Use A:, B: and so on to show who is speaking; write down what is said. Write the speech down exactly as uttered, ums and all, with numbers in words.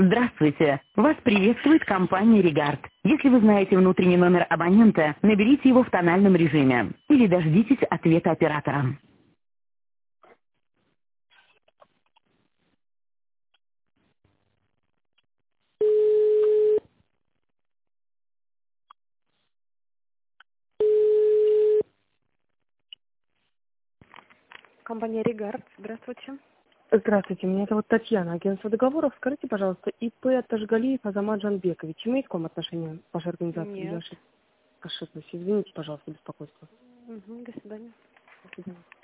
A: Здравствуйте! Вас приветствует компания Регард. Если вы знаете внутренний номер абонента, наберите его в тональном режиме или дождитесь ответа оператора.
B: Компания Регард. Здравствуйте.
C: Здравствуйте, меня зовут Татьяна, агентство договоров. Скажите, пожалуйста, ИП Ташгалиев Азамат Жанбекович имеет к вам отношение к вашей организации или
B: Нет.
C: ошиб- ошиблась? Извините, пожалуйста, беспокойство.
B: Мгм, до свидания.
C: До свидания.